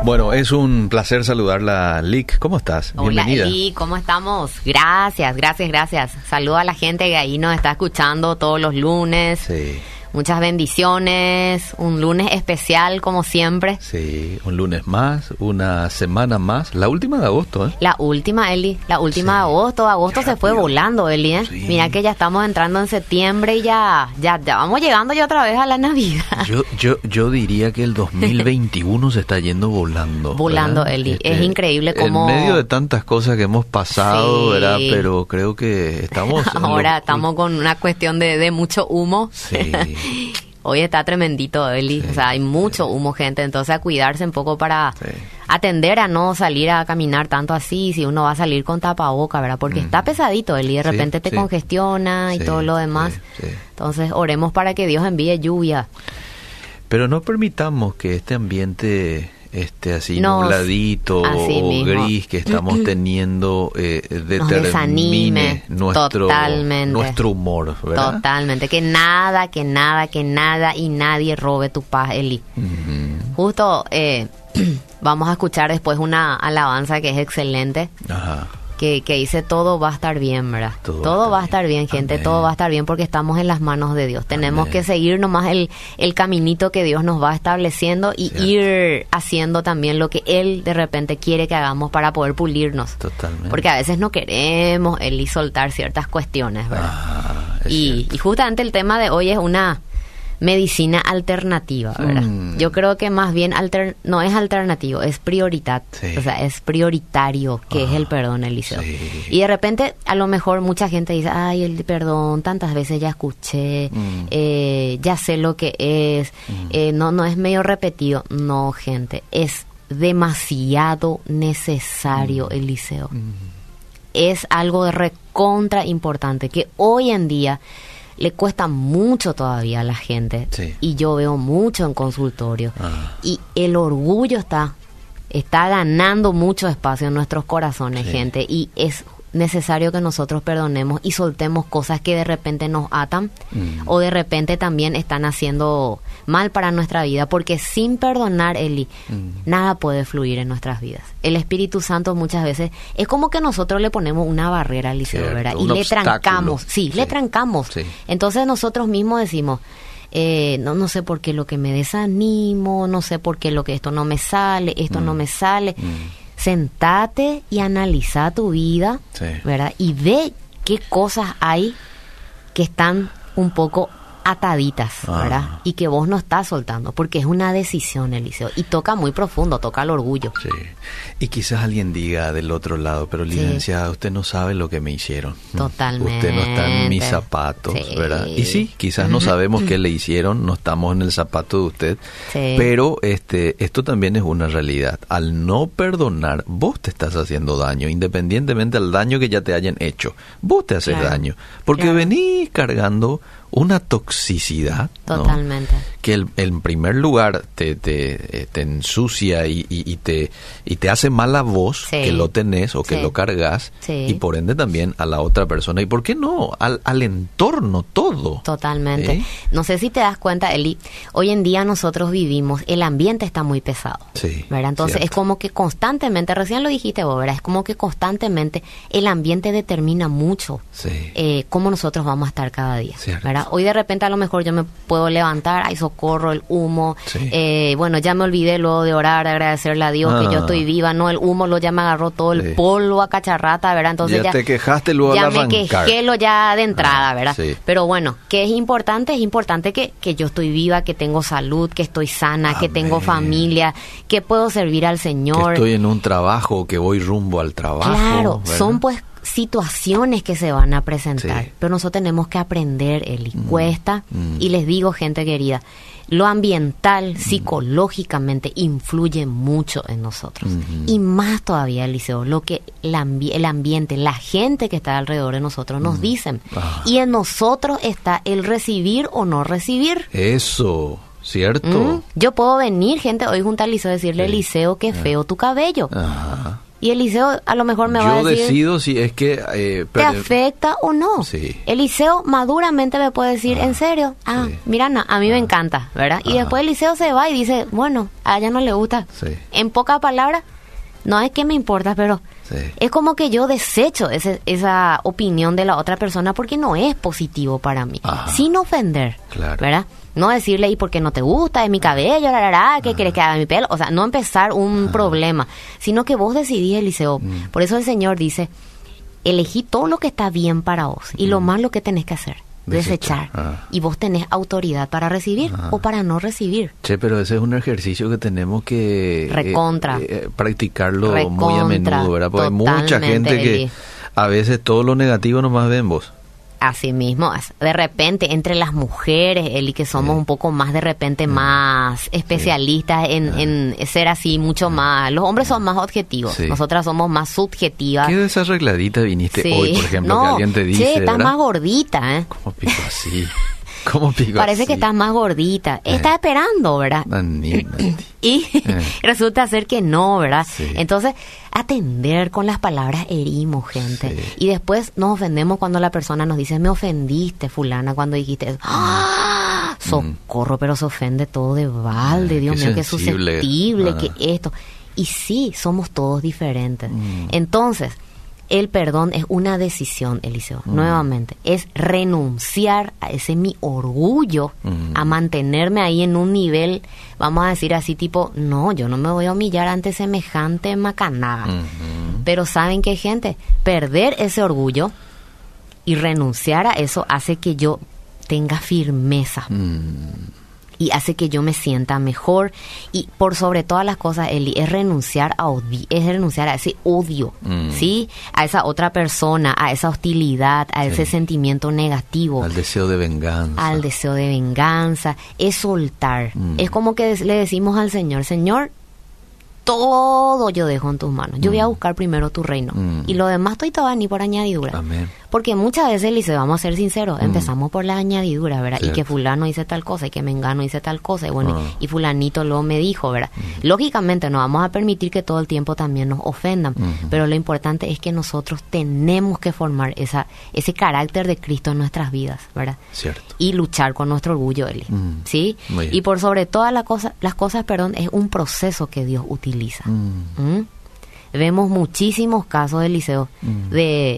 Bueno, es un placer saludarla, Lic. ¿Cómo estás? Hola, Bienvenida. Eli, ¿cómo estamos? Gracias. Saludo a la gente que ahí nos está escuchando todos los lunes. Sí. Muchas bendiciones, un lunes especial como siempre. Sí, un lunes más, una semana más, la última de agosto, ¿eh? La última, Eli, de agosto. Agosto se fue volando, Eli, ¿eh? Sí. Mira que ya estamos entrando en septiembre y ya vamos llegando ya otra vez a la Navidad. Yo diría que el 2021 se está yendo volando. Volando, ¿verdad? Eli. Es increíble cómo... En medio de tantas cosas que hemos pasado, Sí. ¿verdad? Pero creo que estamos... Ahora estamos con una cuestión de mucho humo. Sí. Hoy está tremendito, Eli. Sí, o sea, hay mucho humo, gente. Entonces, a cuidarse un poco para Sí. atender a no salir a caminar tanto así. Si uno va a salir con tapaboca, ¿verdad? Porque está pesadito, Eli. De Sí, repente te sí. congestiona y Sí, todo lo demás. sí. Entonces, oremos para que Dios envíe lluvia. Pero no permitamos que este ambiente así Nos- nubladito así o mismo. gris que estamos teniendo desanime. determine Totalmente. nuestro humor, ¿verdad? Totalmente. Que nada y nadie robe tu paz, Eli. Ujú. Justo vamos a escuchar después una alabanza que es excelente. Ajá. Que dice todo va a estar bien, ¿verdad? Todo Todo va a estar bien, gente, Amén. todo va a estar bien porque estamos en las manos de Dios. Tenemos Amén. que seguir nomás el caminito que Dios nos va estableciendo y Cierto. ir haciendo también lo que Él de repente quiere que hagamos para poder pulirnos. Totalmente. Porque a veces no queremos Él y soltar ciertas cuestiones, ¿verdad? Es Y cierto. justamente el tema de hoy es una medicina alternativa, ¿verdad? Yo creo que más bien no es alternativo, es prioridad. Sí. O sea, es prioritario que es el perdón, Eliseo. Sí. Y de repente, a lo mejor mucha gente dice, ay, el perdón, tantas veces ya escuché, ya sé lo que es, no es medio repetido. No, gente, es demasiado necesario, Eliseo. Es algo de recontra importante que hoy en día le cuesta mucho todavía a la gente. Sí. Y yo veo mucho en consultorio. Ah. Y el orgullo está ganando mucho espacio en nuestros corazones, Sí. gente. Y es necesario que nosotros perdonemos y soltemos cosas que de repente nos atan o de repente también están haciendo mal para nuestra vida, porque sin perdonar, Eli, nada puede fluir en nuestras vidas. El Espíritu Santo muchas veces es como que nosotros le ponemos una barrera al liceo, Cierto, ¿verdad? Y un le obstáculo. trancamos, le Sí. trancamos. Sí. Entonces nosotros mismos decimos, no sé por qué lo que me desanimo, no sé por qué lo que esto no me sale, no me sale. Sentate y analiza tu vida, Sí. ¿verdad? Y ve qué cosas hay que están un poco ataditas, ¿verdad? Ah. Y que vos no estás soltando, porque es una decisión, Eliseo, y toca muy profundo, toca el orgullo. Sí. Y quizás alguien diga del otro lado, pero Sí. licenciada, usted no sabe lo que me hicieron. Totalmente. Usted no está en mis zapatos, Sí. ¿verdad? Y sí, quizás no sabemos qué le hicieron, no estamos en el zapato de usted, Sí. pero esto también es una realidad. Al no perdonar, vos te estás haciendo daño, independientemente del daño que ya te hayan hecho. Vos te haces Claro. daño, porque Claro. venís cargando una toxicidad, ¿no? Totalmente. Que en primer lugar te ensucia y te hace mal a vos, Sí. que lo tenés o que Sí. lo cargas, Sí. y por ende también a la otra persona. ¿Y por qué no? Al entorno, todo. Totalmente. ¿Sí? No sé si te das cuenta, Eli, hoy en día nosotros vivimos, el ambiente está muy pesado, Sí, ¿verdad? Entonces cierto. es como que constantemente, recién lo dijiste vos, ¿verdad? Es como que constantemente el ambiente determina mucho Sí. cómo nosotros vamos a estar cada día, Cierto. ¿verdad? Hoy de repente a lo mejor yo me puedo levantar, ay, socorro, el humo, Sí. bueno, ya me olvidé luego de orar, de agradecerle a Dios que yo estoy viva, no, el humo lo ya me agarró todo el Sí. polvo a cacharrata, ¿verdad? Entonces Ya te quejaste luego ya al me arrancar. quejé lo ya de entrada, ¿verdad? Sí. Pero bueno, que es importante que yo estoy viva, que tengo salud, que estoy sana, que tengo Amén. familia, que puedo servir al Que Señor. estoy en un trabajo, que voy rumbo al trabajo. Claro, ¿verdad? son pues situaciones que se van a presentar, Sí. pero nosotros tenemos que aprender, Eli, cuesta, y les digo, gente querida, lo ambiental, psicológicamente, influye mucho en nosotros. Y más todavía, Eliseo, lo que el ambiente, la gente que está alrededor de nosotros nos dicen. Y en nosotros está el recibir o no recibir. Eso, ¿cierto? Yo puedo venir, gente, hoy junto a Eliseo, decirle, Sí. Eliseo, qué feo tu cabello. Ajá. Y Eliseo a lo mejor me va a Yo decir... decido si es que... ¿te afecta o no? Sí. Eliseo maduramente me puede decir, ¿en serio? Sí. Mira, a mí me encanta, ¿verdad? Y después Eliseo se va y dice, bueno, a ella no le gusta. Sí. En pocas palabras, no es que me importa, pero Sí. es como que yo desecho esa opinión de la otra persona porque no es positivo para mí. Ajá. Sin ofender, Claro. ¿verdad? No decirle, ¿y por qué no te gusta? Es mi cabello, ¿qué quieres que haga mi pelo? O sea, no empezar un problema, sino que vos decidís, Eliseo. Por eso el Señor dice, elegí todo lo que está bien para vos y lo malo que tenés que hacer, desechar. Y vos tenés autoridad para recibir o para no recibir. Che, pero ese es un ejercicio que tenemos que Recontra. Practicarlo muy a Recontra, menudo, ¿verdad? Porque hay mucha totalmente, gente que Eli. a veces todo lo negativo nomás ven vos. Así mismo, de repente, entre las mujeres, Eli, que somos un poco más, de repente, más especialistas en ser así, mucho más. Los hombres son más objetivos, Sí. nosotras somos más subjetivas. ¿Qué desarregladita viniste Sí. hoy, por ejemplo? No, Que alguien te dice, che, estás ¿verdad? más gordita, ¿eh? ¿Cómo pico así? ¿Cómo pico Parece así? que estás más gordita. Estás esperando, ¿verdad? Nanita. Y resulta ser que no, ¿verdad? Sí. Entonces, atender con las palabras herimos, gente. Sí. Y después nos ofendemos cuando la persona nos dice, me ofendiste, fulana, cuando dijiste eso. ¡Ah! Socorro, pero se ofende todo de balde, Dios qué mío, qué sensible. susceptible, que esto. Y sí, somos todos diferentes. Entonces, el perdón es una decisión, Eliseo, nuevamente. Es renunciar a ese mi orgullo, a mantenerme ahí en un nivel, vamos a decir así, tipo, no, yo no me voy a humillar ante semejante macanada. Pero ¿saben qué, gente? Perder ese orgullo y renunciar a eso hace que yo tenga firmeza. Y hace que yo me sienta mejor. Y por sobre todas las cosas, Eli, es renunciar a ese odio, ¿sí? A esa otra persona, a esa hostilidad, a ese sentimiento negativo. Al deseo de venganza. Al deseo de venganza. Es soltar. Es como que le decimos al Señor, Señor, todo yo dejo en tus manos. Yo voy a buscar primero tu reino. Y lo demás estoy todo ni por añadidura. Amén. Porque muchas veces, Eliseo, vamos a ser sinceros, empezamos por la añadidura, ¿verdad? Cierto. Y que fulano dice tal cosa, y que mengano dice tal cosa, y bueno, y fulanito luego me dijo, ¿verdad? Lógicamente no vamos a permitir que todo el tiempo también nos ofendan, pero lo importante es que nosotros tenemos que formar ese carácter de Cristo en nuestras vidas, ¿verdad? Cierto. Y luchar con nuestro orgullo, Eli, ¿sí? Muy bien. Y por sobre todas las cosas, perdón, es un proceso que Dios utiliza. Vemos muchísimos casos, Eliseo, de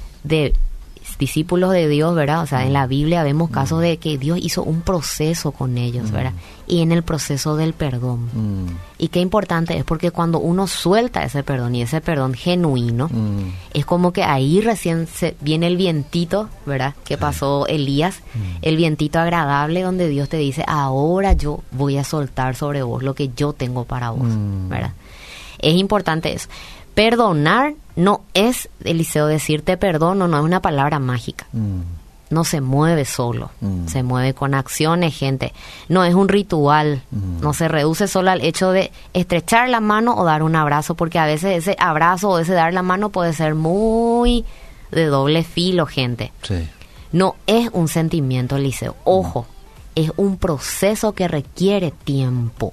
discípulos de Dios, ¿verdad? O sea, en la Biblia vemos casos de que Dios hizo un proceso con ellos, ¿verdad? Y en el proceso del perdón. Y qué importante es porque cuando uno suelta ese perdón y ese perdón genuino, es como que ahí recién viene el vientito, ¿verdad? Que pasó Elías, el vientito agradable donde Dios te dice, ahora yo voy a soltar sobre vos lo que yo tengo para vos, ¿verdad? Es importante eso. Perdonar no es, Eliseo, decirte perdono, no es una palabra mágica. No se mueve solo, se mueve con acciones, gente. No es un ritual, no se reduce solo al hecho de estrechar la mano o dar un abrazo, porque a veces ese abrazo o ese dar la mano puede ser muy de doble filo, gente. Sí. No es un sentimiento, Eliseo. Ojo, es un proceso que requiere tiempo.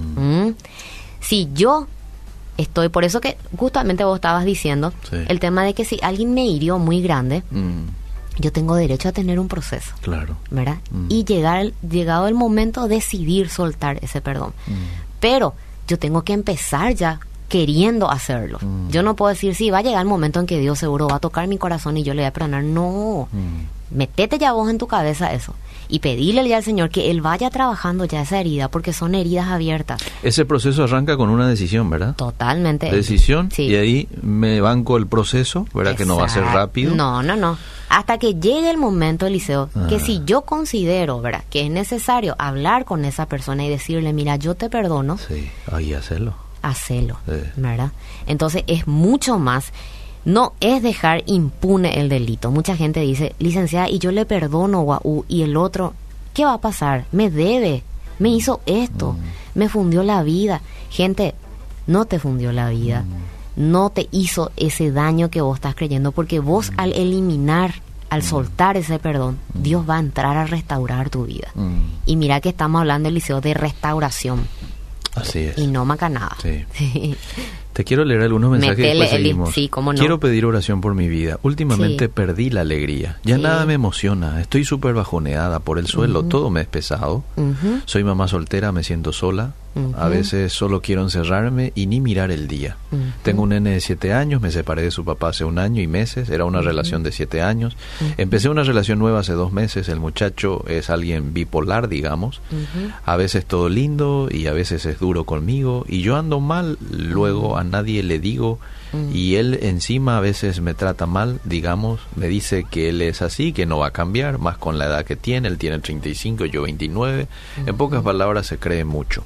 Si yo estoy, por eso que justamente vos estabas diciendo, el tema de que si alguien me hirió muy grande, yo tengo derecho a tener un proceso. Claro. ¿Verdad? Y llegado el momento, decidir soltar ese perdón. Pero yo tengo que empezar ya queriendo hacerlo. Yo no puedo decir, sí, va a llegar el momento en que Dios seguro va a tocar mi corazón y yo le voy a perdonar. No. Metete ya vos en tu cabeza eso. Y pedirle ya al Señor que Él vaya trabajando ya esa herida, porque son heridas abiertas. Ese proceso arranca con una decisión, ¿verdad? Totalmente. Decisión, sí. Y ahí me banco el proceso, ¿verdad? Exacto. Que no va a ser rápido. No. Hasta que llegue el momento, Eliseo, que si yo considero, ¿verdad?, que es necesario hablar con esa persona y decirle, mira, yo te perdono. Sí, ahí hacerlo. Hacelo, ¿verdad? Entonces es mucho más. No es dejar impune el delito. Mucha gente dice, licenciada, y yo le perdono, guau, y el otro, ¿qué va a pasar? Me debe, me hizo esto, me fundió la vida. Gente, no te fundió la vida, no te hizo ese daño que vos estás creyendo, porque vos al eliminar, al soltar ese perdón, Dios va a entrar a restaurar tu vida. Y mira que estamos hablando, Eliseo, de restauración. Así es. Y no macanada. Sí. Te quiero leer algunos mensajes y después seguimos. Sí, cómo no. Quiero pedir oración por mi vida. Últimamente perdí la alegría. Ya nada me emociona. Estoy súper bajoneada por el suelo. Todo me es pesado. Soy mamá soltera, me siento sola. A veces solo quiero encerrarme y ni mirar el día. Tengo un nene de 7 años, me separé de su papá hace 1 año y meses. Era una relación de 7 años. Empecé una relación nueva hace 2 meses. El muchacho es alguien bipolar, digamos. A veces todo lindo y a veces es duro conmigo. Y yo ando mal, luego a nadie le digo. Y él encima a veces me trata mal, digamos. Me dice que él es así, que no va a cambiar, más con la edad que tiene. Él tiene 35, yo 29. En pocas palabras, se cree mucho.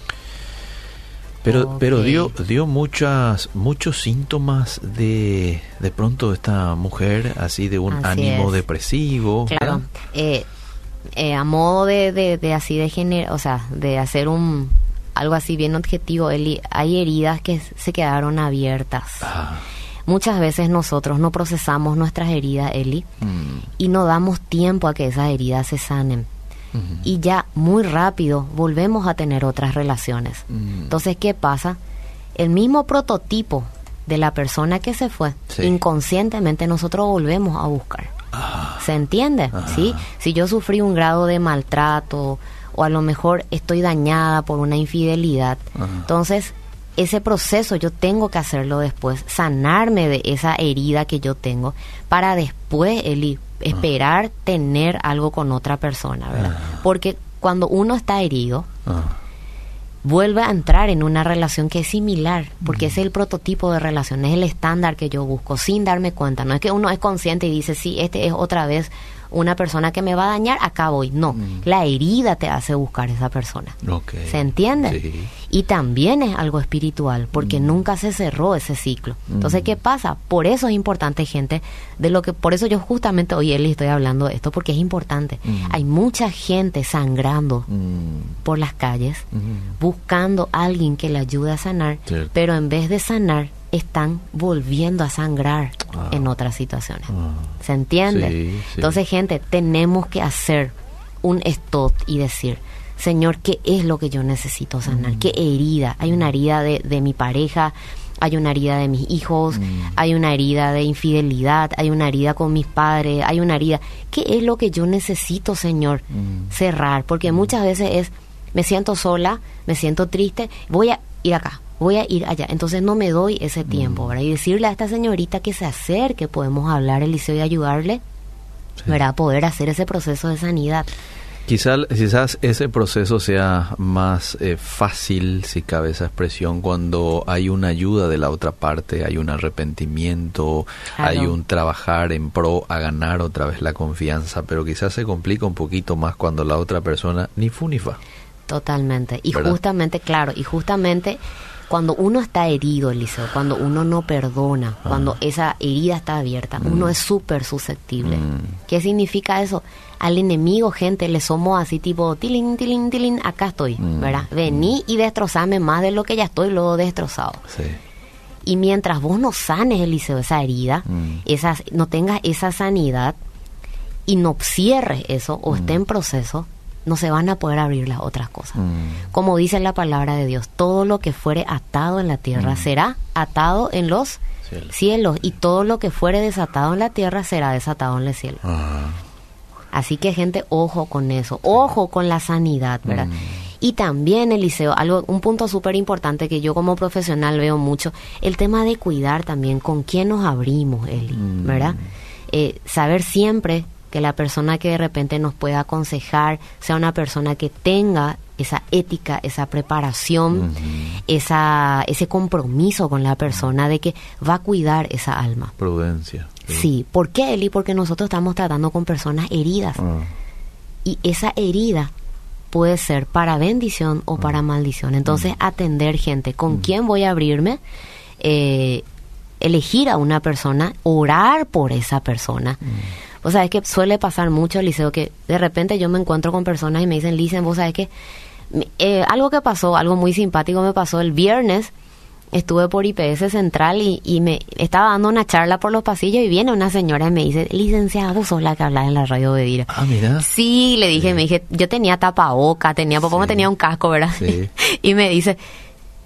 Pero dio muchos síntomas de pronto esta mujer, así de un ánimo depresivo. Claro, a modo de así de género, o sea, de hacer algo así bien objetivo, Eli, hay heridas que se quedaron abiertas. Muchas veces nosotros no procesamos nuestras heridas, Eli, y no damos tiempo a que esas heridas se sanen. Y ya muy rápido volvemos a tener otras relaciones. Entonces, ¿qué pasa? El mismo prototipo de la persona que se fue, inconscientemente nosotros volvemos a buscar. ¿Se entiende? ¿Sí? Si yo sufrí un grado de maltrato o a lo mejor estoy dañada por una infidelidad, entonces ese proceso yo tengo que hacerlo después, sanarme de esa herida que yo tengo para después, Eli, esperar tener algo con otra persona, ¿verdad? Porque cuando uno está herido, vuelve a entrar en una relación que es similar, porque es el prototipo de relación, es el estándar que yo busco, sin darme cuenta. No es que uno es consciente y dice, sí, este es otra vez una persona que me va a dañar, acá voy. No, la herida te hace buscar esa persona. ¿Se entiende? Sí. Y también es algo espiritual, porque nunca se cerró ese ciclo. Entonces, ¿qué pasa? Por eso es importante, gente, por eso yo justamente hoy, Eli, estoy hablando de esto, porque es importante. Hay mucha gente sangrando por las calles, buscando a alguien que le ayude a sanar, pero en vez de sanar, están volviendo a sangrar en otras situaciones. ¿Se entiende? Sí. Entonces, gente, tenemos que hacer un stop y decir, Señor, ¿qué es lo que yo necesito sanar? ¿Qué herida? Hay una herida de mi pareja, hay una herida de mis hijos, hay una herida de infidelidad, hay una herida con mis padres, hay una herida. ¿Qué es lo que yo necesito, Señor, cerrar? Porque muchas veces me siento sola, me siento triste, voy a ir acá, voy a ir allá. Entonces no me doy ese tiempo, ¿verdad? Y decirle a esta señorita que se acerque, podemos hablar, Eliseo, y ayudarle, ¿verdad? A poder hacer ese proceso de sanidad. Quizás ese proceso sea más fácil, si cabe esa expresión, cuando hay una ayuda de la otra parte, hay un arrepentimiento, hay un trabajar en pro a ganar otra vez la confianza, pero quizás se complica un poquito más cuando la otra persona ni fu ni fa. Totalmente. Y ¿verdad? Justamente cuando uno está herido, Eliseo, cuando uno no perdona, cuando esa herida está abierta, uno es súper susceptible. ¿Qué significa eso? Al enemigo, gente, le somos así tipo, tilín, tilín, tilín, acá estoy, ¿verdad? Vení y destrozame más de lo que ya estoy luego destrozado. Sí. Y mientras vos no sanes, Eliseo, esa herida, no tengas esa sanidad y no cierres eso o esté en proceso, no se van a poder abrir las otras cosas. Como dice la palabra de Dios, todo lo que fuere atado en la tierra será atado en los cielos, y todo lo que fuere desatado en la tierra será desatado en el cielo. Así que, gente, ojo con eso, ojo con la sanidad, ¿verdad? Y también, Eliseo, un punto súper importante que yo como profesional veo mucho, el tema de cuidar también con quién nos abrimos, Eli, ¿verdad? Saber siempre que la persona que de repente nos pueda aconsejar sea una persona que tenga esa ética, esa preparación, ese compromiso con la persona de que va a cuidar esa alma. Prudencia. Sí. ¿Por qué, Eli? Porque nosotros estamos tratando con personas heridas. Y esa herida puede ser para bendición o para maldición. Entonces, atender, gente, con quién voy a abrirme, elegir a una persona, orar por esa persona. O sea, es que suele pasar mucho, Eliseo, que de repente yo me encuentro con personas y me dicen, Licen, vos sabés que algo que pasó, algo muy simpático me pasó el viernes. Estuve por IPS Central y me estaba dando una charla por los pasillos y viene una señora y me dice, licenciada, vos sos la que hablas en la radio de Dira. Mira. Sí, le dije, me dije, yo tenía tapaboca, papá me tenía un casco, ¿verdad? Sí. Y me dice,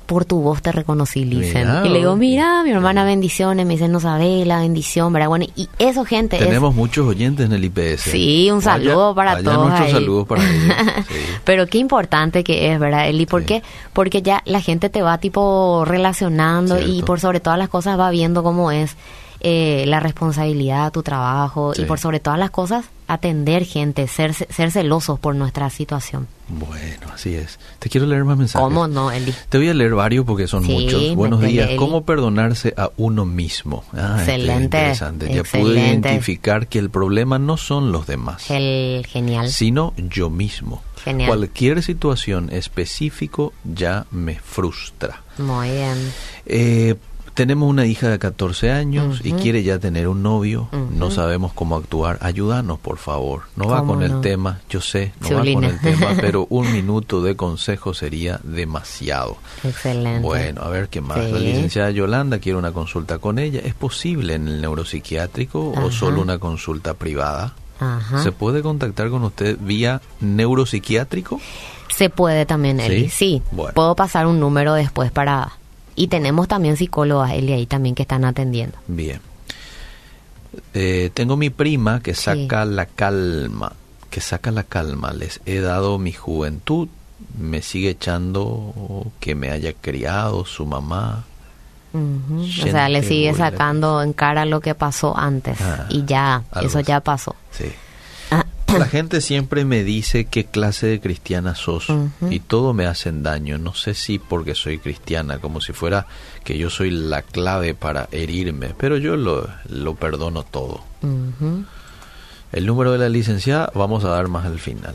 por tu voz te reconocí, dicen. Y le digo, mira, mi hermana, bendiciones. Me dicen, no sabés la bendición, ¿verdad? Bueno, y eso, gente, tenemos muchos oyentes en el IPS. Sí, un saludo para todos. Muchos saludos para ellos. Sí. Pero qué importante que es, ¿verdad, Eli? ¿Por qué? Porque ya la gente te va tipo relacionando. Cierto. Y por sobre todas las cosas va viendo cómo es la responsabilidad, tu trabajo. Sí. Y por sobre todas las cosas, atender gente, ser celosos por nuestra situación. Bueno, así es. Te quiero leer más mensajes. ¿Cómo no, Eli? Te voy a leer varios porque son muchos. Buenos días. Eli. ¿Cómo perdonarse a uno mismo? Excelente. Interesante. Ya pude identificar que el problema no son los demás. Genial. Sino yo mismo. Genial. Cualquier situación específico ya me frustra. Muy bien. Tenemos una hija de 14 años y quiere ya tener un novio. No sabemos cómo actuar. Ayúdanos, por favor. No va con el tema, yo sé, no va con el tema, pero un minuto de consejo sería demasiado. Excelente. Bueno, a ver qué más. Sí. La licenciada Yolanda quiere una consulta con ella. ¿Es posible en el neuropsiquiátrico o solo una consulta privada? ¿Se puede contactar con usted vía neuropsiquiátrico? Se puede también, Eli. Sí. Bueno. Puedo pasar un número después para... Y tenemos también psicólogas, Eli, ahí también que están atendiendo. Bien. Tengo mi prima que saca la calma. Les he dado mi juventud. Me sigue echando que me haya criado su mamá. O sea, le sigue sacando en cara lo que pasó antes. Y ya, eso ya pasó. Sí. La gente siempre me dice qué clase de cristiana sos y todo me hacen daño. No sé si porque soy cristiana, como si fuera que yo soy la clave para herirme, pero yo lo perdono todo. El número de la licenciada vamos a dar más al final.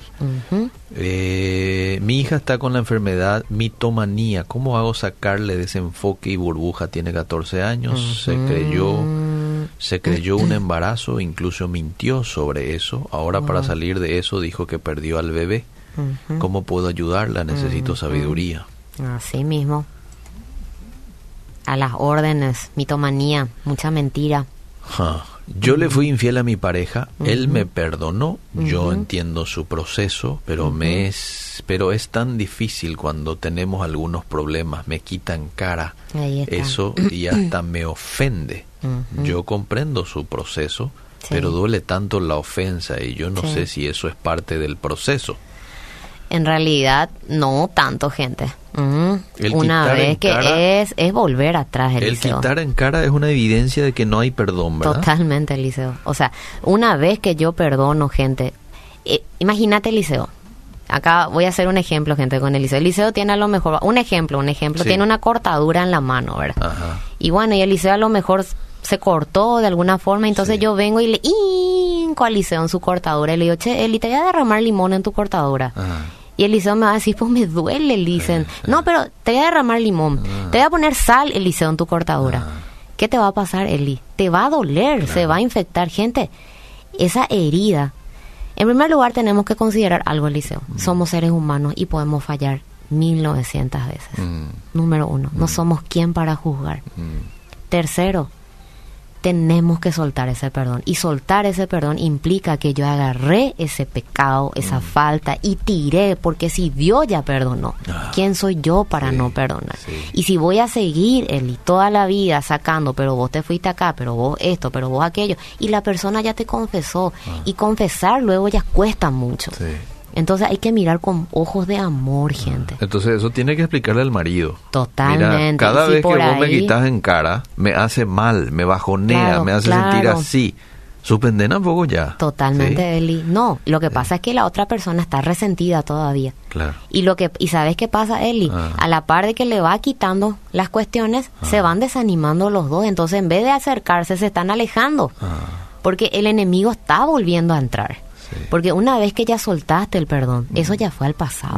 Mi hija está con la enfermedad mitomanía. ¿Cómo hago sacarle de ese enfoque y burbuja? Tiene 14 años, se creyó un embarazo, incluso mintió sobre eso. Ahora para salir de eso dijo que perdió al bebé. ¿Cómo puedo ayudarla? Necesito sabiduría. Así mismo. A las órdenes, mitomanía, mucha mentira. Yo le fui infiel a mi pareja, él me perdonó, yo entiendo su proceso, pero pero es tan difícil cuando tenemos algunos problemas, me quitan cara, eso y hasta me ofende. Yo comprendo su proceso, pero duele tanto la ofensa y yo no sé si eso es parte del proceso. En realidad, no tanto, gente. Una vez que cara, es volver atrás, Eliseo. El quitar en cara es una evidencia de que no hay perdón, ¿verdad? Totalmente, Eliseo. O sea, una vez que yo perdono, gente, imagínate, Eliseo. Acá voy a hacer un ejemplo, gente, con Eliseo. Eliseo tiene a lo mejor, un ejemplo, tiene una cortadura en la mano, ¿verdad? Y bueno, y Eliseo a lo mejor se cortó de alguna forma, entonces yo vengo y le hinco a Eliseo en su cortadura y le digo, che, Eli, te voy a derramar limón en tu cortadura. Y Eliseo me va a decir, pues me duele, dicen. No, pero te voy a derramar limón. Te voy a poner sal, Eliseo, en tu cortadura. ¿Qué te va a pasar, Eli? Te va a doler, se va a infectar. Gente, esa herida. En primer lugar, tenemos que considerar algo, Eliseo. Somos seres humanos y podemos fallar 1900 veces. Número 1, no somos quien para juzgar. Tercero, tenemos que soltar ese perdón. Y soltar ese perdón implica que yo agarré ese pecado, esa falta y tiré, porque si Dios ya perdonó, ¿quién soy yo para no perdonar? Y si voy a seguir, Eli, toda la vida sacando, pero vos te fuiste acá, pero vos esto, pero vos aquello, y la persona ya te confesó, y confesar luego ya cuesta mucho. Entonces hay que mirar con ojos de amor, gente. Entonces eso tiene que explicarle al marido. Totalmente. Mira, cada vez que vos me quitas en cara, me hace mal, me bajonea, me hace sentir así. Suspenden un poco ya. Totalmente, Eli. No, lo que pasa es que la otra persona está resentida todavía. Claro. Y ¿sabes qué pasa, Eli? A la par de que le va quitando las cuestiones, se van desanimando los dos. Entonces, en vez de acercarse, se están alejando. Porque el enemigo está volviendo a entrar. Porque una vez que ya soltaste el perdón, eso ya fue al pasado.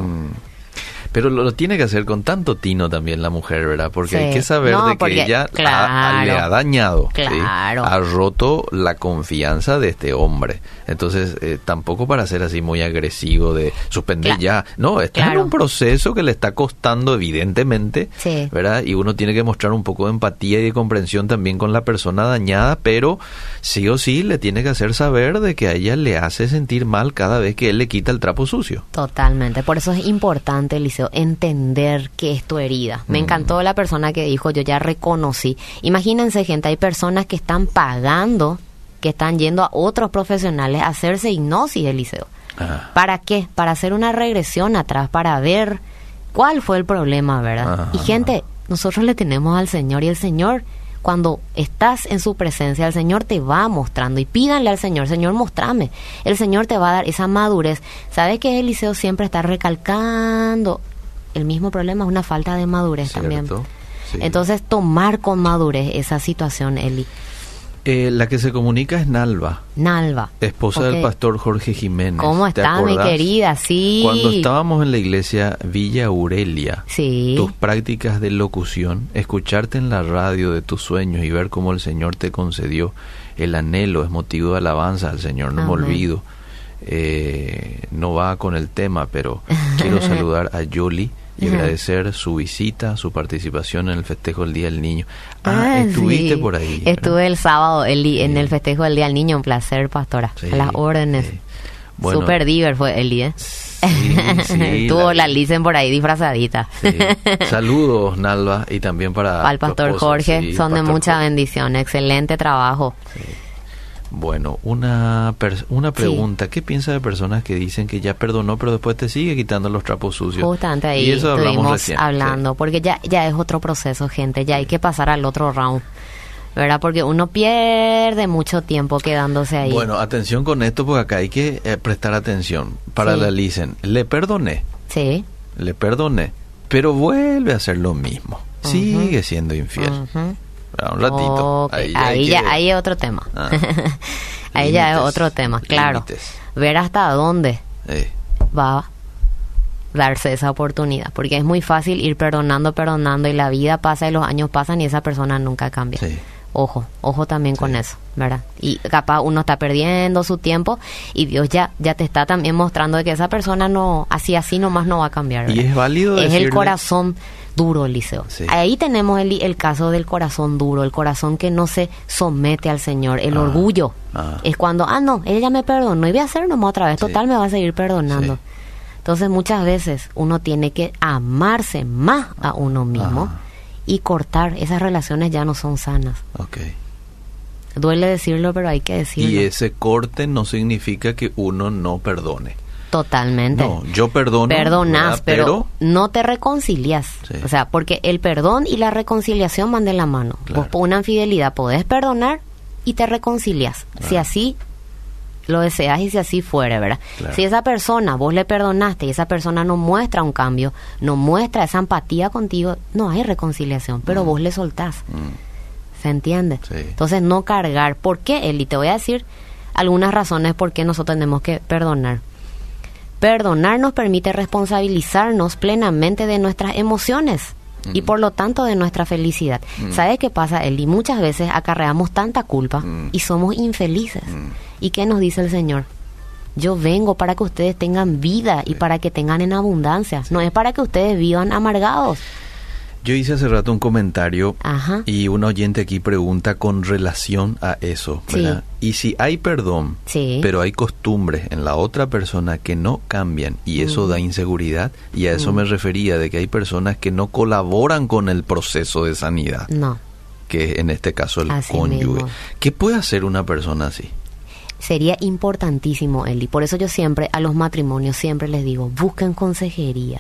Pero lo tiene que hacer con tanto tino también la mujer, ¿verdad? Porque hay que saber de que ella le ha dañado, ha roto la confianza de este hombre. Entonces, tampoco para ser así muy agresivo de suspender ya. No, está en un proceso que le está costando evidentemente, ¿verdad? Y uno tiene que mostrar un poco de empatía y de comprensión también con la persona dañada, pero sí o sí le tiene que hacer saber de que a ella le hace sentir mal cada vez que él le quita el trapo sucio. Totalmente. Por eso es importante, Eliseo, Eliseo, entender que es tu herida. Me encantó la persona que dijo, yo ya reconocí. Imagínense, gente, hay personas que están pagando, que están yendo a otros profesionales a hacerse hipnosis, Eliseo. ¿Para qué? Para hacer una regresión atrás, para ver cuál fue el problema, ¿verdad? Y gente, nosotros le tenemos al Señor, y el Señor, cuando estás en su presencia, el Señor te va mostrando, y pídanle al Señor, Señor, mostrame. El Señor te va a dar esa madurez. ¿Sabe que Eliseo siempre está recalcando? El mismo problema es una falta de madurez. ¿Cierto? También. Sí. Entonces, tomar con madurez esa situación, Eli. La que se comunica es Nalva. Nalva. Esposa del pastor Jorge Jiménez. ¿Cómo está, mi querida? Sí. Cuando estábamos en la iglesia Villa Aurelia, sí, tus prácticas de locución, escucharte en la radio de tus sueños y ver cómo el Señor te concedió el anhelo, es motivo de alabanza al Señor. No me olvido. No va con el tema, pero quiero saludar a Yoli y agradecer su visita, su participación en el festejo del Día del Niño. Estuviste por ahí, ¿verdad? Estuve el sábado, Eli, en el festejo del Día del Niño. Un placer, pastora. Sí, a las órdenes. Sí. Bueno, super diver fue Eli, ¿eh? Sí, tuvo la Licen por ahí disfrazadita. Sí. Saludos, Nalva, y también para el pastor esposo, Jorge, sí, son de mucha bendición. Excelente trabajo. Sí. Bueno, una pregunta. Sí. ¿Qué piensa de personas que dicen que ya perdonó, pero después te sigue quitando los trapos sucios? Justamente ahí estuvimos hablando, sí, porque ya es otro proceso, gente. Ya hay que pasar al otro round, ¿verdad? Porque uno pierde mucho tiempo quedándose ahí. Bueno, atención con esto, porque acá hay que prestar atención. Para la Licen, le perdoné. Sí. Le perdoné, pero vuelve a hacer lo mismo. Sigue siendo infiel. Un ratito. Okay. Ahí es otro tema. Ahí ya es otro tema, claro. Límites. Ver hasta dónde va a darse esa oportunidad. Porque es muy fácil ir perdonando, y la vida pasa y los años pasan y esa persona nunca cambia. Sí. Ojo también con eso, ¿verdad? Y capaz uno está perdiendo su tiempo y Dios ya te está también mostrando de que esa persona no, así nomás no va a cambiar, ¿verdad? Y es válido decirle... Es el corazón duro, Eliseo. Sí. Ahí tenemos el caso del corazón duro, el corazón que no se somete al Señor, el orgullo. Es cuando, no, ella me perdonó y voy a hacer nomás otra vez, total me va a seguir perdonando. Sí. Entonces muchas veces uno tiene que amarse más a uno mismo y cortar, esas relaciones ya no son sanas. Okay. Duele decirlo, pero hay que decirlo. Y ese corte no significa que uno no perdone. Totalmente. No, yo perdono. Perdonas, pero no te reconcilias. Sí. O sea, porque el perdón y la reconciliación van de la mano. Claro. Vos por una infidelidad podés perdonar y te reconcilias. Claro. Si así lo deseas y si así fuere, ¿verdad? Claro. Si esa persona, vos le perdonaste y esa persona no muestra un cambio, no muestra esa empatía contigo, no hay reconciliación, pero vos le soltás. ¿Se entiende? Sí. Entonces, no cargar. ¿Por qué, Eli? Te voy a decir algunas razones por qué nosotros tenemos que perdonar. Perdonar nos permite responsabilizarnos plenamente de nuestras emociones y por lo tanto de nuestra felicidad. ¿Sabes qué pasa, Eli? Muchas veces acarreamos tanta culpa y somos infelices. ¿Y qué nos dice el Señor? Yo vengo para que ustedes tengan vida y para que tengan en abundancia. No es para que ustedes vivan amargados. Yo hice hace rato un comentario y un oyente aquí pregunta con relación a eso, ¿verdad? Sí. Y si hay perdón, pero hay costumbres en la otra persona que no cambian y eso da inseguridad, y a eso me refería, de que hay personas que no colaboran con el proceso de sanidad, que es en este caso el cónyuge. Mismo. ¿Qué puede hacer una persona así? Sería importantísimo, Eli. Por eso yo siempre a los matrimonios siempre les digo, busquen consejería.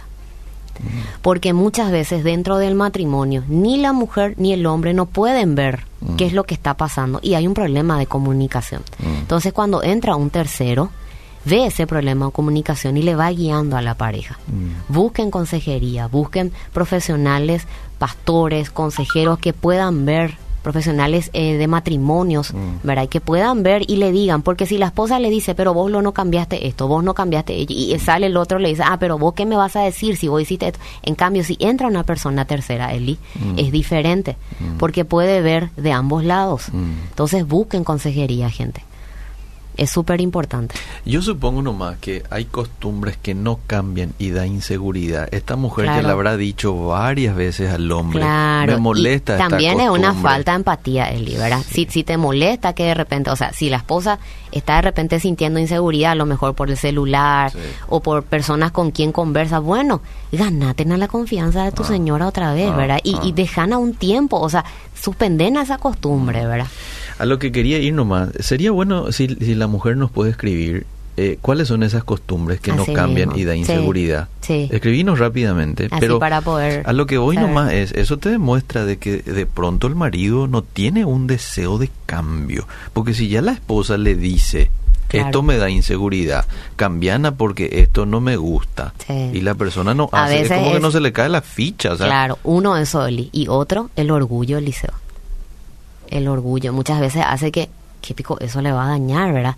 Porque muchas veces dentro del matrimonio ni la mujer ni el hombre no pueden ver qué es lo que está pasando y hay un problema de comunicación. Entonces cuando entra un tercero, ve ese problema de comunicación y le va guiando a la pareja. Busquen consejería, busquen profesionales, pastores, consejeros que puedan ver, profesionales de matrimonios, ¿verdad? Que puedan ver y le digan, porque si la esposa le dice, pero vos no cambiaste esto, vos no cambiaste esto, y sale el otro le dice, pero vos qué me vas a decir si vos hiciste esto. En cambio, si entra una persona tercera, Eli, es diferente, porque puede ver de ambos lados. Entonces busquen consejería, gente. Es súper importante. Yo supongo nomás que hay costumbres que no cambian y da inseguridad. Esta mujer Claro. que le habrá dicho varias veces al hombre, Claro, me molesta y esta también es costumbre. una falta de empatía, Eli, ¿verdad? Si te molesta que de repente, o sea, si la esposa está de repente sintiendo inseguridad, a lo mejor por el celular Sí. o por personas con quien conversa, bueno, ganaten a la confianza de tu señora otra vez, ¿verdad? Y dejan a un tiempo, o sea, suspenden a esa costumbre, ¿verdad? A lo que quería ir nomás, sería bueno si la mujer nos puede escribir cuáles son esas costumbres que no Así cambian mismo. y da Sí, inseguridad. sí. Escribinos rápidamente, Así pero para poder a lo que voy saber. nomás es, eso te demuestra de que de pronto el marido no tiene un deseo de cambio, porque si ya la esposa le dice, Claro. esto me da inseguridad, cambiana porque esto no me gusta, Sí. y la persona no A hace, es veces como que es- no se le cae la ficha, o sea, Claro, uno eso, Eli, y otro, el orgullo, Eliseo. El orgullo muchas veces hace que pico, eso le va a dañar, ¿verdad?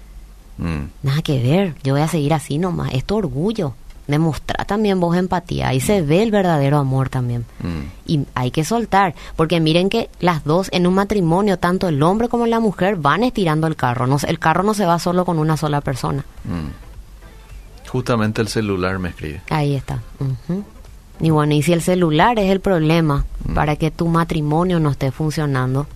Nada que ver, yo voy a seguir así nomás. Es tu orgullo. Demostrar también vos empatía. Ahí se ve el verdadero amor también. Y hay que soltar. Porque miren que las dos en un matrimonio, tanto el hombre como la mujer, van estirando el carro. No, el carro no se va solo con una sola persona. Justamente el celular me escribe. Ahí está. Ujú. Y bueno, y si el celular es el problema para que tu matrimonio no esté funcionando,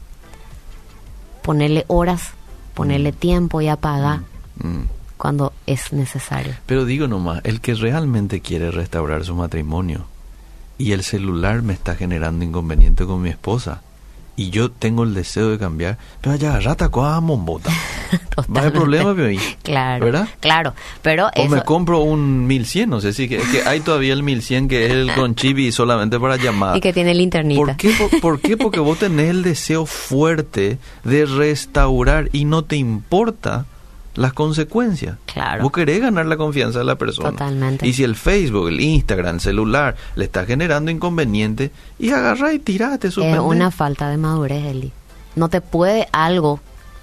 ponerle horas, ponerle tiempo y apagar cuando es necesario. Pero digo nomás, el que realmente quiere restaurar su matrimonio y el celular me está generando inconveniente con mi esposa y yo tengo el deseo de cambiar, pero ya rata coja mombota. Va a haber problema, pero ahí. Claro, ¿verdad? claro, pero O eso, me compro un 1100, no sé si es que hay todavía el 1100 que es el con chip y solamente para llamar. y que tiene linternita. ¿Por qué? ¿Por qué? Porque vos tenés el deseo fuerte de restaurar y no te importa las consecuencias. Claro. Vos querés ganar la confianza de la persona. Totalmente. Y si el Facebook, el Instagram, el celular le está generando inconveniente, y agarrá y tirate, Es suspende. una falta de madurez, Eli. No te puede algo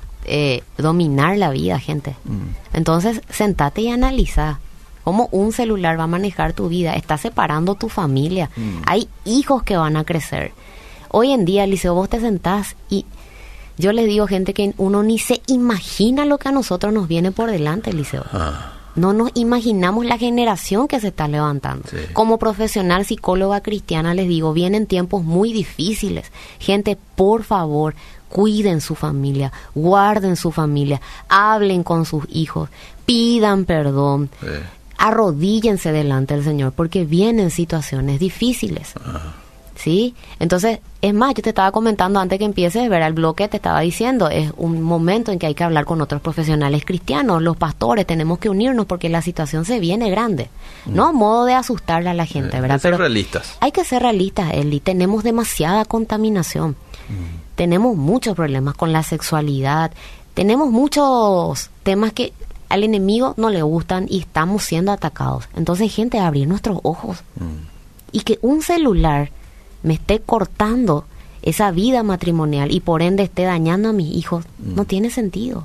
dominar la vida, gente. Entonces, sentate y analiza cómo un celular va a manejar tu vida. Está separando tu familia. Hay hijos que van a crecer. Hoy en día, Eliseo, vos te sentás y yo les digo, gente, que uno ni se imagina lo que a nosotros nos viene por delante, Eliseo. No nos imaginamos la generación que se está levantando. Sí. Como profesional psicóloga cristiana les digo, vienen tiempos muy difíciles. Gente, por favor, cuiden su familia, guarden su familia, hablen con sus hijos, pidan perdón, arrodíllense delante del Señor, porque vienen situaciones difíciles. ¿Sí? Entonces, es más, yo te estaba comentando antes que empieces, ver el bloque, te estaba diciendo, es un momento en que hay que hablar con otros profesionales cristianos, los pastores, tenemos que unirnos porque la situación se viene grande. No a modo de asustarle a la gente, ¿verdad? Hay que ser Pero realistas. hay que ser realistas, Eli. Tenemos demasiada contaminación. Tenemos muchos problemas con la sexualidad. Tenemos muchos temas que al enemigo no le gustan y estamos siendo atacados. Entonces, gente, abrir nuestros ojos. Y que un celular me esté cortando esa vida matrimonial y por ende esté dañando a mis hijos, no tiene sentido.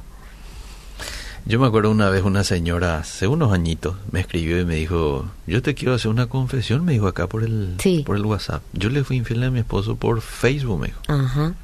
Yo me acuerdo una vez una señora, hace unos añitos, me escribió y me dijo, yo te quiero hacer una confesión, me dijo acá por el WhatsApp. Yo le fui infiel a mi esposo por Facebook, me dijo. Ajá.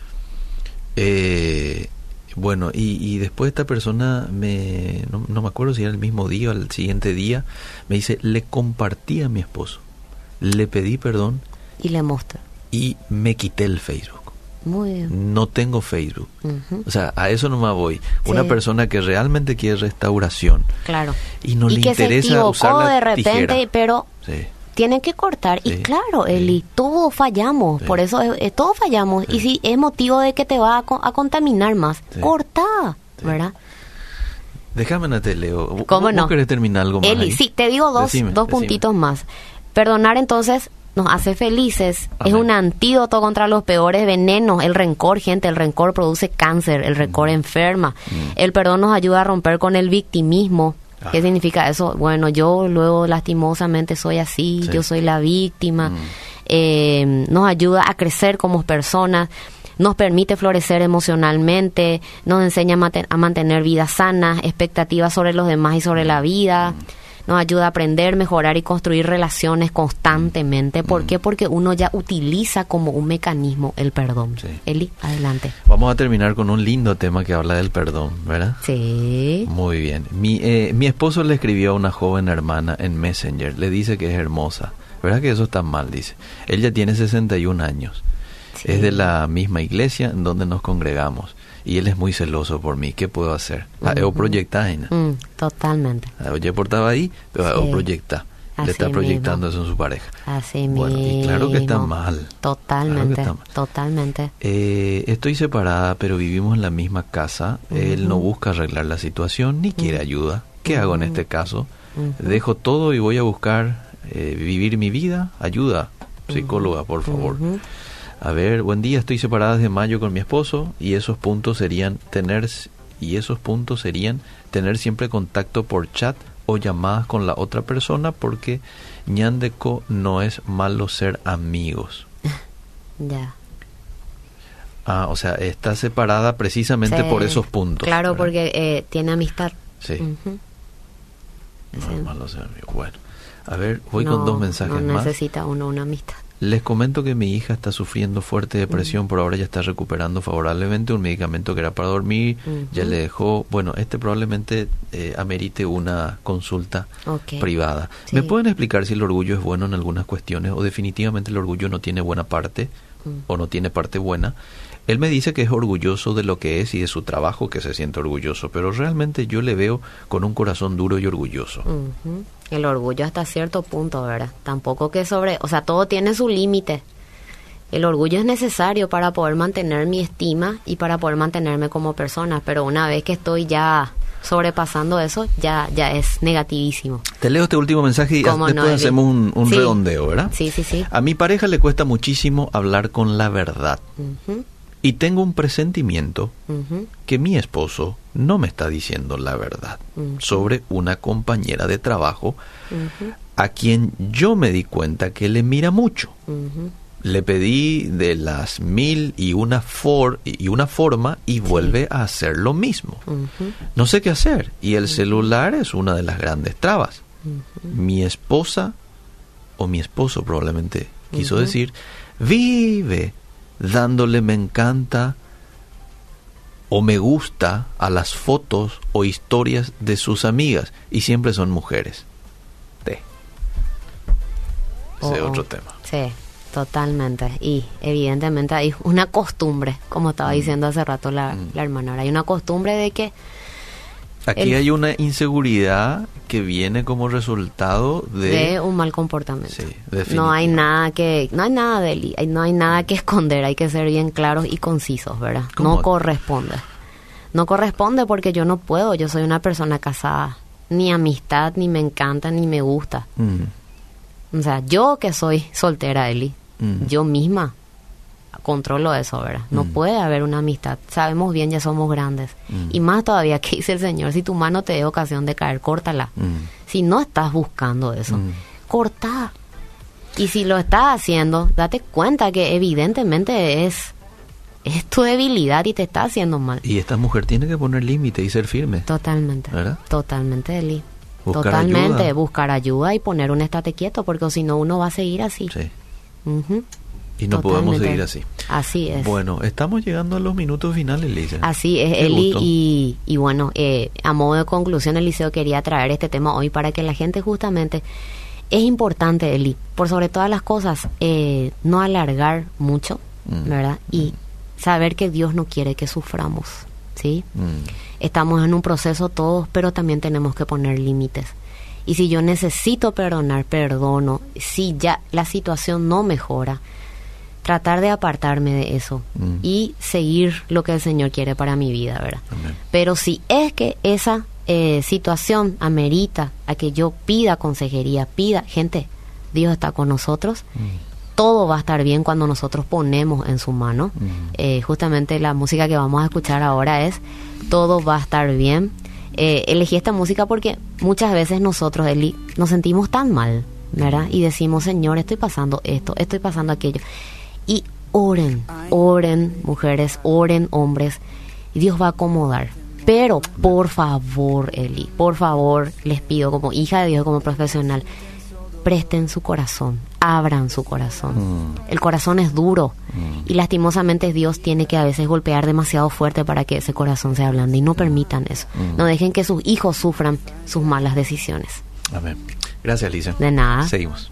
Bueno, y después esta persona, no me acuerdo si era el mismo día o el siguiente día, me dice, le compartí a mi esposo, le pedí perdón. Y le muestra. Y me quité el Facebook. Muy bien. No tengo Facebook. O sea, a eso no me voy. Una persona que realmente quiere restauración. Claro. Y no y le que interesa se equivocó usar la de repente, tijera. pero Sí. tienen que cortar. Sí. Y claro, Eli, todos fallamos. Sí. Por eso todos fallamos. Sí. Y si es motivo de que te va a contaminar más, Sí. corta, Sí. ¿verdad? Déjame, Leo. ¿Cómo no? ¿Vos querés terminar algo más? Eli, ahí? sí, te digo dos Decime. puntitos más. Perdonar entonces nos hace felices. Amén. Es un antídoto contra los peores venenos. El rencor, gente, el rencor produce cáncer, el rencor enferma. El perdón nos ayuda a romper con el victimismo. ¿Qué significa eso? Bueno, yo luego lastimosamente soy así, Sí. yo soy la víctima. Nos ayuda a crecer como personas, nos permite florecer emocionalmente, nos enseña a mantener vidas sanas, expectativas sobre los demás y sobre la vida. nos ayuda a aprender, mejorar y construir relaciones constantemente. ¿Por qué? Porque uno ya utiliza como un mecanismo el perdón. Sí. Eli, adelante. Vamos a terminar con un lindo tema que habla del perdón, ¿verdad? Sí. Muy bien. Mi esposo le escribió a una joven hermana en Messenger, le dice que es hermosa. ¿Verdad que eso está mal? Dice. Ella tiene 61 años. Sí. Es de la misma iglesia en donde nos congregamos. Y él es muy celoso por mí. ¿Qué puedo hacer? Yo proyectar. Totalmente. Yo portaba ahí, pero sí. Proyectar. Le Así está proyectando mismo. eso en su pareja. Así bueno, mismo. Y claro que está mal. Totalmente. Claro que está mal. Totalmente. Estoy separada, pero vivimos en la misma casa. Él no busca arreglar la situación ni quiere ayuda. ¿Qué hago en este caso? Dejo todo y voy a buscar vivir mi vida. Ayuda, psicóloga, por favor. A ver, buen día, estoy separada desde mayo con mi esposo y esos puntos serían tener siempre contacto por chat o llamadas con la otra persona, porque ñandeco no es malo ser amigos. Ya. O sea, está separada precisamente por esos puntos. Claro, ¿verdad? porque tiene amistad. Sí. No es malo ser amigo. Bueno, a ver, voy con dos mensajes más. No necesita uno una amistad. Les comento que mi hija está sufriendo fuerte depresión, por ahora ya está recuperando favorablemente un medicamento que era para dormir, ya le dejó, bueno, probablemente amerite una consulta privada. Sí. ¿Me pueden explicar si el orgullo es bueno en algunas cuestiones o definitivamente el orgullo no tiene buena parte o no tiene parte buena? Él me dice que es orgulloso de lo que es y de su trabajo, que se siente orgulloso, pero realmente yo le veo con un corazón duro y orgulloso. El orgullo hasta cierto punto, ¿verdad? Tampoco que o sea, todo tiene su límite. El orgullo es necesario para poder mantener mi estima y para poder mantenerme como persona, pero una vez que estoy ya sobrepasando eso, ya es negativísimo. Te leo este último mensaje y después hacemos un redondeo, ¿verdad? Sí. A mi pareja le cuesta muchísimo hablar con la verdad. Y tengo un presentimiento que mi esposo no me está diciendo la verdad sobre una compañera de trabajo a quien yo me di cuenta que le mira mucho. Le pedí de las 1001 forma y vuelve a hacer lo mismo. No sé qué hacer y el celular es una de las grandes trabas. Mi esposa o mi esposo probablemente quiso decir, vive dándole me encanta o me gusta a las fotos o historias de sus amigas, y siempre son mujeres. Ese es otro tema. Sí, totalmente. Y evidentemente hay una costumbre, como estaba diciendo hace rato la hermana, ahora hay una costumbre de que aquí hay una inseguridad que viene como resultado de un mal comportamiento. Sí, no hay nada que esconder, hay que ser bien claros y concisos, ¿verdad? No corresponde porque yo no puedo, yo soy una persona casada, ni amistad, ni me encanta, ni me gusta. O sea, yo que soy soltera, Eli, yo misma controlo eso, ¿verdad? No puede haber una amistad. Sabemos bien, ya somos grandes. Y más todavía, que dice el Señor, si tu mano te dé ocasión de caer, córtala. Si no estás buscando eso, corta. Y si lo estás haciendo, date cuenta que evidentemente es tu debilidad y te está haciendo mal. Y esta mujer tiene que poner límite y ser firme. Totalmente. ¿Verdad? Totalmente, Eli. Buscar ayuda. Buscar ayuda y poner un estate quieto, porque si no uno va a seguir así. Sí. Y no podemos seguir así. Así es. Bueno, estamos llegando a los minutos finales, Lisa. Así es, Eli. Y bueno, a modo de conclusión, Eliseo, quería traer este tema hoy para que la gente justamente... Es importante, Eli, por sobre todas las cosas, no alargar mucho, ¿verdad? Y saber que Dios no quiere que suframos, ¿sí? Estamos en un proceso todos, pero también tenemos que poner límites. Y si yo necesito perdonar, perdono. Si ya la situación no mejora, tratar de apartarme de eso y seguir lo que el Señor quiere para mi vida, ¿verdad? Amén. Pero si es que esa situación amerita a que yo pida consejería, gente, Dios está con nosotros. Todo va a estar bien cuando nosotros ponemos en su mano. Justamente la música que vamos a escuchar ahora es Todo va a estar bien. Elegí esta música porque muchas veces nosotros, Eli, nos sentimos tan mal, ¿verdad? Y decimos, Señor, estoy pasando esto, estoy pasando aquello. Y oren mujeres, oren hombres, y Dios va a acomodar. Pero, por favor, Eli, por favor, les pido como hija de Dios, como profesional, presten su corazón, abran su corazón. El corazón es duro y lastimosamente Dios tiene que a veces golpear demasiado fuerte para que ese corazón se ablande, y no permitan eso. No dejen que sus hijos sufran sus malas decisiones. Amén. Gracias, Alicia. De nada. Seguimos.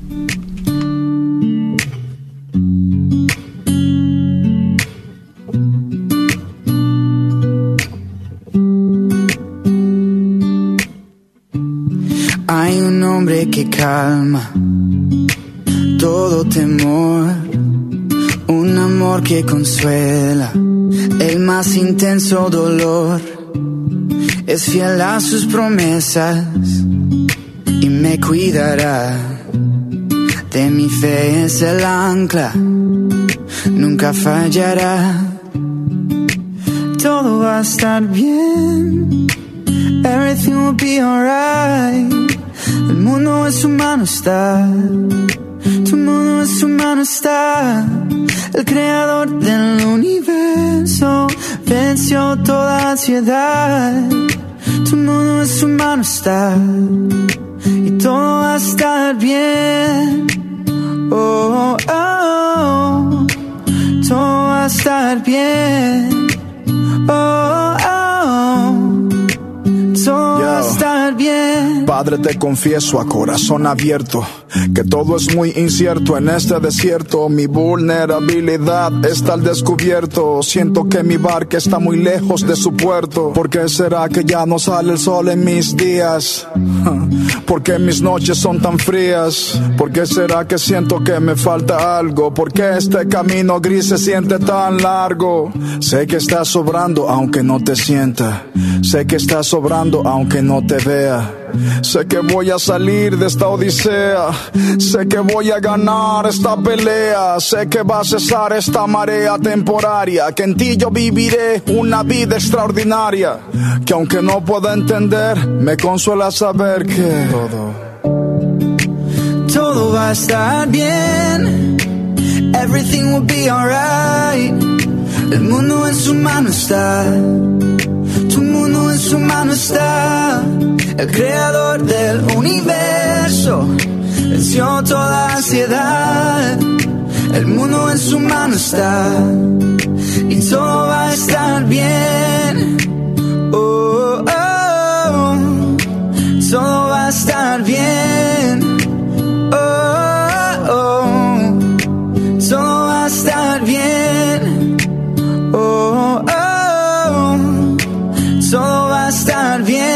Hay un hombre que calma todo temor, un amor que consuela el más intenso dolor. Es fiel a sus promesas y me cuidará. De mi fe es el ancla, nunca fallará. Todo va a estar bien, everything will be alright. El mundo en su mano está, tu mundo en su mano está. El creador del universo venció toda ansiedad. Tu mundo en su mano está y todo va a estar bien. Oh, oh, oh. Todo va a estar bien. Oh, oh. Todo va a estar bien. Padre, te confieso a corazón abierto que todo es muy incierto en este desierto. Mi vulnerabilidad está al descubierto. Siento que mi barca está muy lejos de su puerto. ¿Por qué será que ya no sale el sol en mis días? ¿Por qué mis noches son tan frías? ¿Por qué será que siento que me falta algo? ¿Por qué este camino gris se siente tan largo? Sé que estás sobrando aunque no te sienta. Sé que estás sobrando aunque no te vea. Sé que voy a salir de esta odisea. Sé que voy a ganar esta pelea. Sé que va a cesar esta marea temporaria. Que en ti yo viviré una vida extraordinaria. Que aunque no pueda entender, me consuela saber que todo va a estar bien. Everything will be alright. El mundo en su mano está. Tu mundo en su mano está. El creador del universo venció toda ansiedad. El mundo en su mano está y todo va a estar bien. Oh, oh, oh. Todo va a estar bien. Oh, oh. Todo va a estar bien. Oh, oh, oh. Todo va a estar bien.